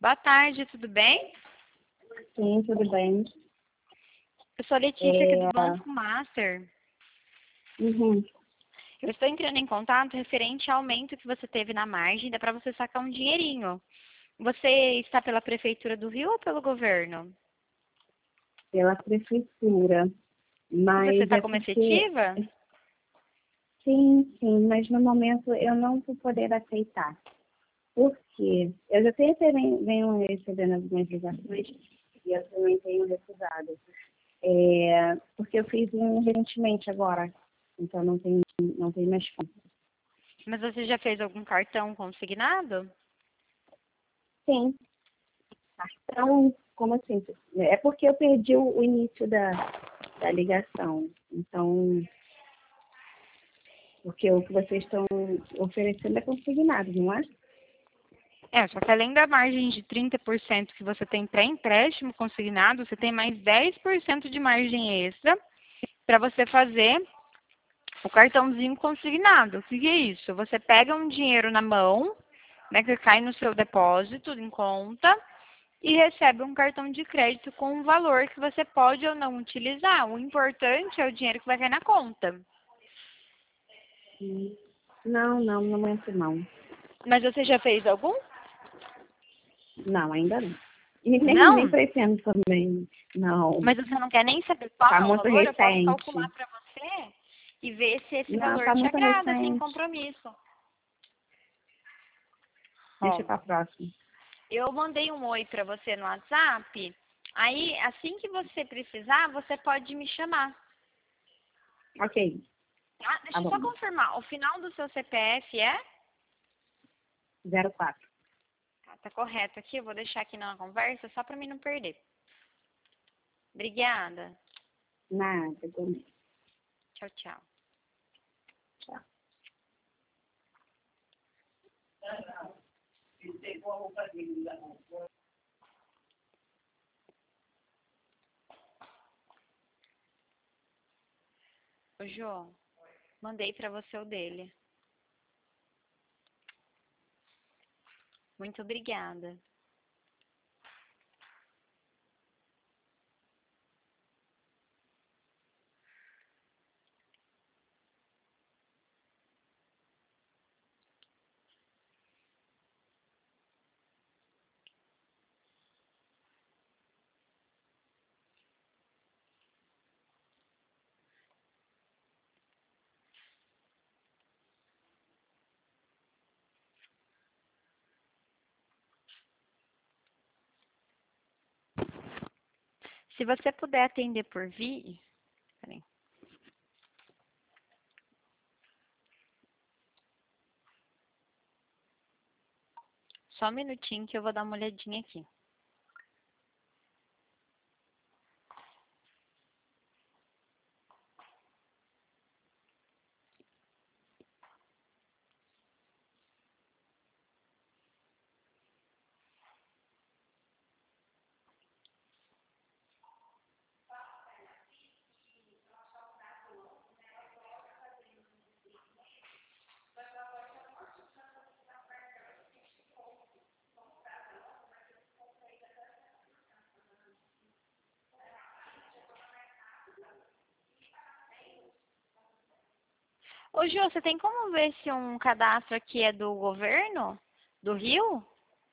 Boa tarde, tudo bem? Sim, tudo bem. Eu sou a Letícia aqui do É, Banco Master. uhum. Eu estou entrando em contato referente ao aumento que você teve na margem, dá para você sacar um dinheirinho. Você está pela Prefeitura do Rio ou pelo governo? Pela prefeitura, E você mas está é como porque, efetiva? sim, mas no momento eu não vou poder aceitar. Por quê? Eu já sempre venho recebendo algumas ligações e eu também tenho recusado. Porque eu fiz um recentemente agora, então não tem mais como. Mas você já fez algum cartão consignado? Sim, então, como assim? É porque eu perdi o início da ligação. Então, porque o que vocês estão oferecendo é consignado, não é? Só que além da margem de 30% que você tem para empréstimo consignado, você tem mais 10% de margem extra para você fazer o cartãozinho consignado. O que é isso? Você pega um dinheiro na mão, né, que cai no seu depósito em conta e recebe um cartão de crédito com um valor que você pode ou não utilizar. O importante é o dinheiro que vai cair na conta. Não, no momento não. Mas você já fez algum? Não, ainda não. E nem Não? pretendo também, não. Mas você não quer nem saber qual Tá é o muito valor? Eu posso calcular recente. para você e ver se esse Não, valor tá te muito agrada, sem recente. compromisso. Deixa Ó, pra próxima. eu mandei um oi para você no WhatsApp. Aí, assim que você precisar, você pode me chamar. Ok, Tá? tá Deixa eu só bom. confirmar. O final do seu CPF é? 04. Tá correto aqui. Eu vou deixar aqui na conversa só para mim não perder. Obrigada. Nada, também. Tchau, tchau. Tchau. Ô, Jô, mandei para você o dele. Muito obrigada. Se você puder atender por vídeo. Peraí. Só um minutinho que eu vou dar uma olhadinha aqui. Ô, Jô, você tem como ver se um cadastro aqui é do governo? Do Rio?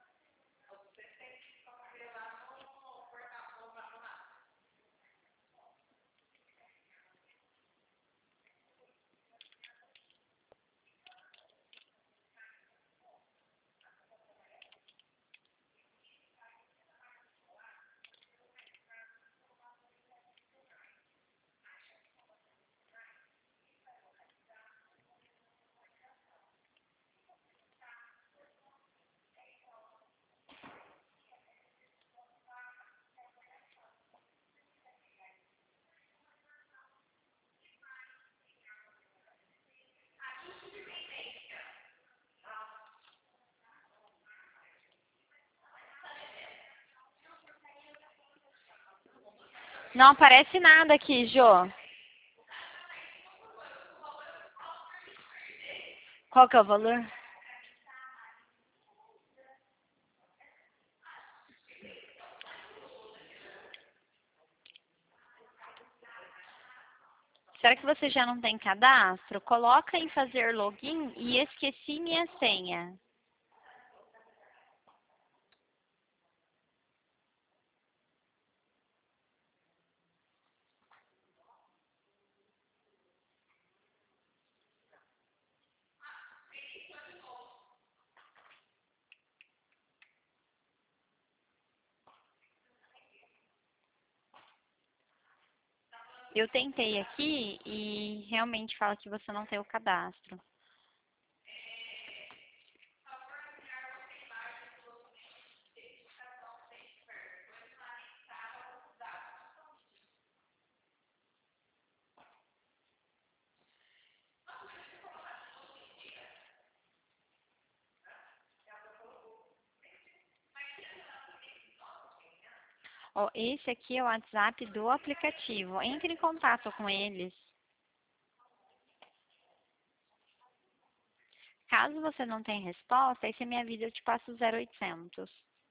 Não aparece nada aqui, Jô. Qual que é o valor? Será que você já não tem cadastro? Coloca em fazer login e esqueci minha senha. Eu tentei aqui e realmente fala que você não tem o cadastro. Ó, esse aqui é o WhatsApp do aplicativo. Entre em contato com eles. Caso você não tenha resposta, aí você me avisa, eu te passo o 0800.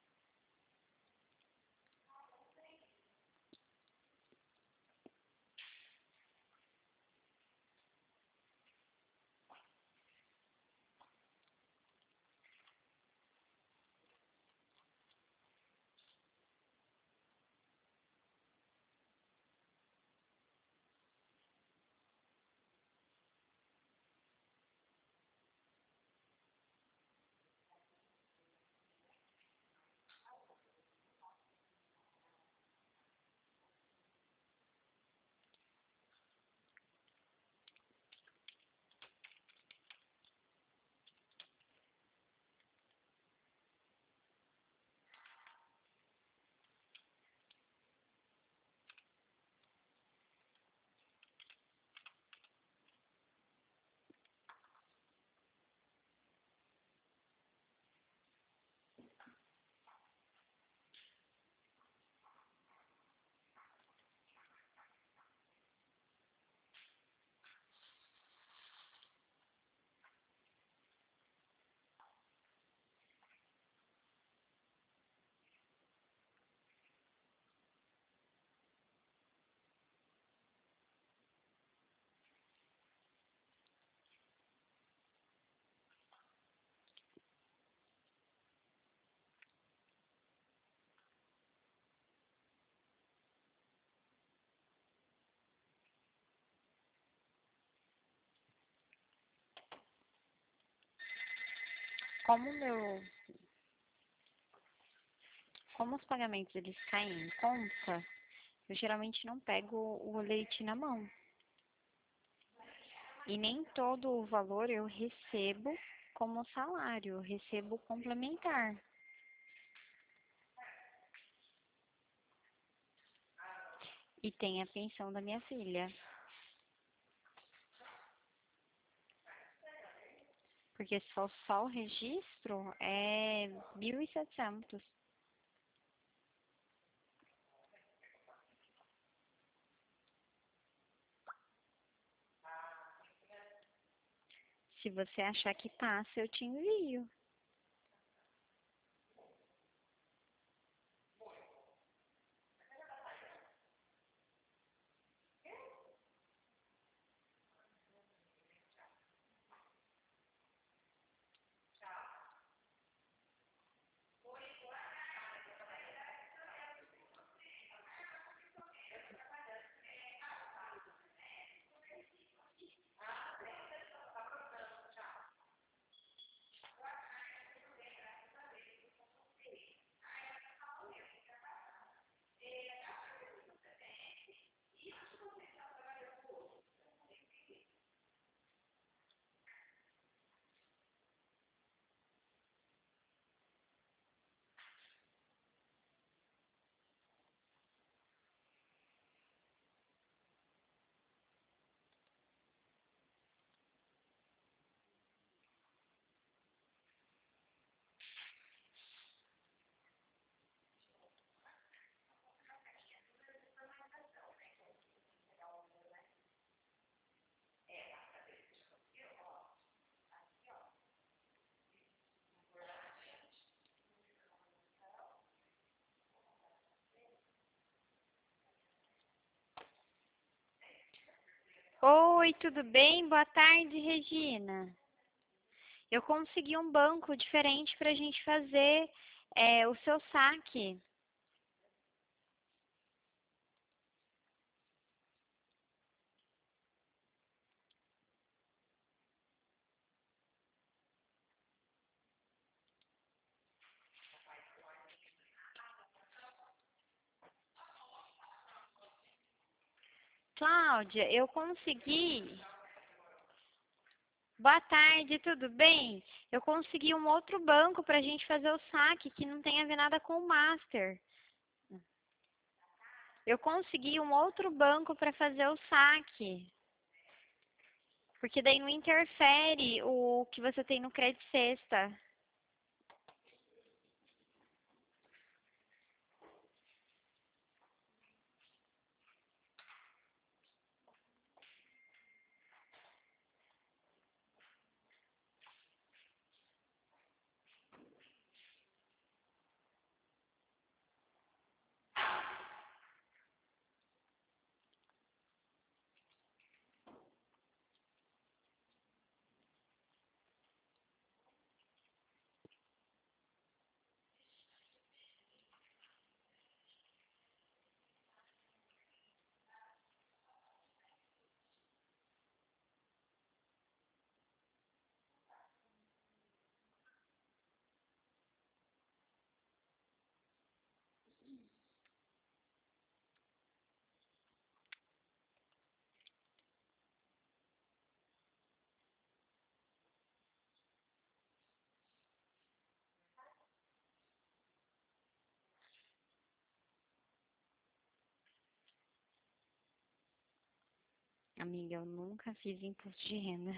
Como os pagamentos eles caem em conta, eu geralmente não pego o leite na mão. E nem todo o valor eu recebo como salário, eu recebo complementar. E tem a pensão da minha filha. Porque só o registro é 1.700. Se você achar que passa, eu te envio. Oi, tudo bem? Boa tarde, Regina. Eu consegui um banco diferente para a gente fazer o seu saque. Cláudia, eu consegui. Boa tarde, tudo bem? Eu consegui um outro banco para a gente fazer o saque que não tem a ver nada com o Master. Eu consegui um outro banco para fazer o saque. Porque daí não interfere o que você tem no crédito sexta. Amiga, eu nunca fiz imposto de renda.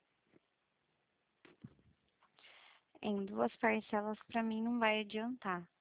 Em duas parcelas para mim não vai adiantar.